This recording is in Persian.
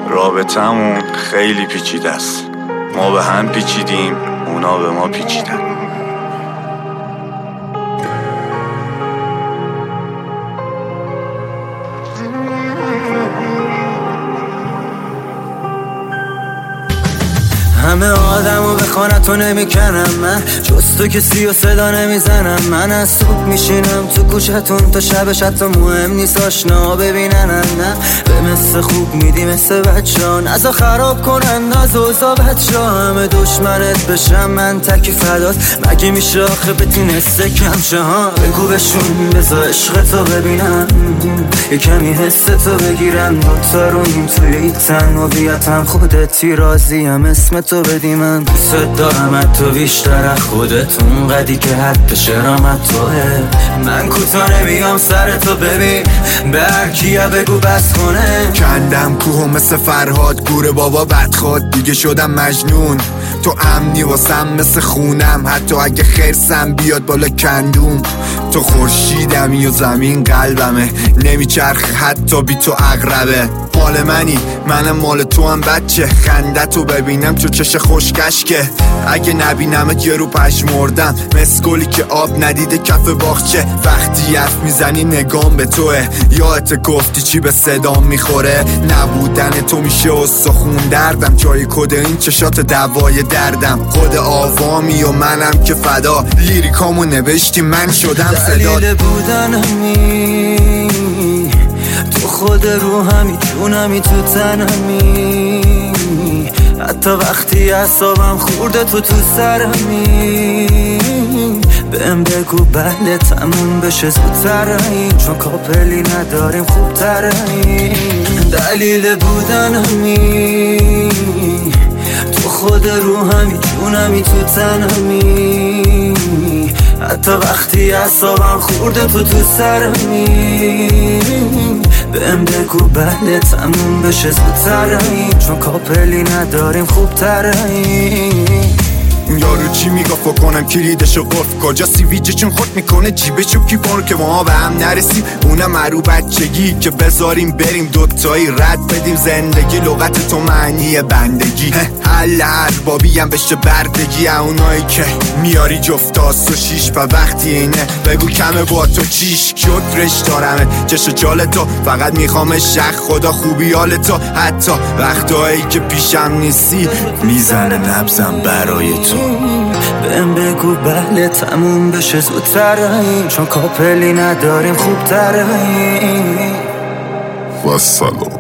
رابطمون خیلی پیچیده است. ما به هم پیچیدیم، اونا به ما پیچیدن. همه آدمو به خانتو نمیکنم من، جز تو کسی و صدا نمیزنم. من از صبح میشینم تو کوچتون تا شبش حتی مهم نیست آشنا ببینن. نه به مثل خوب میدی مثل بچه، نزا خراب کنن ناز اوزا بچه. همه دشمنت بشم من تکی فدات، مگه میشه آخه بتونسته کم شه ها؟ بگو بشون بزا عشق تو ببینم، یه کمی حس تو بگیرم. دوتا رویم توی تنویتم، خودتی راضیم اسم تو بدی. من دوست دارم تو بیشتر از خودتون، قدی که حد شرامت توه. من کوتا نمیام سر تو ببین، به هر کیه بگو بس کنه. کندم کوه مثل فرهاد گور بابا بدخواد، دیگه شدم مجنون. تو امنی واسم مثل خونم، حتی اگه خرسم بیاد بالا کندوم. تو خورشیدمی و زمین قلبمه، نمیچرخه حتی بی تو عقربه. مال منی منم مال تو هم بچه، خندتو ببینم تو چش خوشکش که اگه نبینمت یه رو پشمردم. مسکولی که آب ندیده کف باغچه، وقتی حرف میزنی نگام به توه. یادت گفتی چی به صدام میخوره، نبودن تو میشه استخون دردم. جای کد این چشات دوای دردم، خود آوامی و منم که فدا. لیریکامو نوشتی من شدم صدا. دلیل بودنمی تو خود روحمی، جونمی تو تنمی. حتی وقتی اعصابم خورده تو سرمی، بهم بگو بله تموم بشه زودتر این، چون کاپلی نداریم خوبتر این. دلیل بودنمی تو خود روحمی، جونمی تو تنمی. حتی وقتی اعصابم خورده تو سرمی، بهم بگو بله تموم بشه زودتر این، چون کاپلی نداریم خوبتر این. یارو چی میگفت کنم کلیدشو قفل، کجا سیویجه چون خود میکنه جیبشو کیفون که ما به هم نرسیم. اونم مرو بچگی که بذاریم بریم دوتایی رد بدیم زندگی. لغت تو معنی بندگی، حل اربابی هم بشه بردگی. اونایی که میاری جفتاس و شیش و وقتی اینه بگو کمه با تو چیش. کترش دارمه چش جال تو، فقط میخوام شخ خدا خوبی حال تو. حتی وقتایی که پیشم نیستی میزنه نبزم برای تو. بهم بگو بله تموم بشه زودتر این، چون کاپلی نداریم خوبتر این. و سلام.